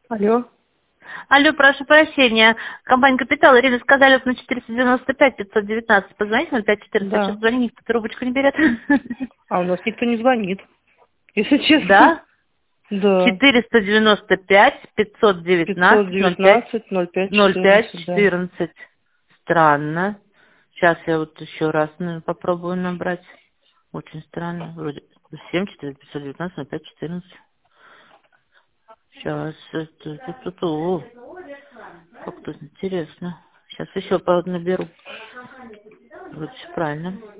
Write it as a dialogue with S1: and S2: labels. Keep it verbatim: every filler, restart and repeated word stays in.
S1: Алло.
S2: Алло, прошу прощения. Компания «Капитал». Ирина, сказали, вот на четыреста девяносто пять пятьсот девятнадцать. Позвоните на пять четыреста. Сейчас
S1: Да.
S2: звони, никто трубочку не берет.
S1: А у нас никто не звонит, если честно.
S2: Да?
S1: Да.
S2: четыреста девяносто пять пятьсот
S1: пятьсот
S2: девятнадцать ноль пять
S1: девятнадцать ноль пять
S2: ноль пять
S1: четырнадцать, да.
S2: четырнадцать. Странно. Сейчас я вот еще раз, наверное, попробую набрать. Очень странно. Вроде семь четыре пятьсот девятнадцать ноль пять четырнадцать. Сейчас. Это, это, это, о, как-то интересно. Сейчас еще по наберу. Вроде все правильно.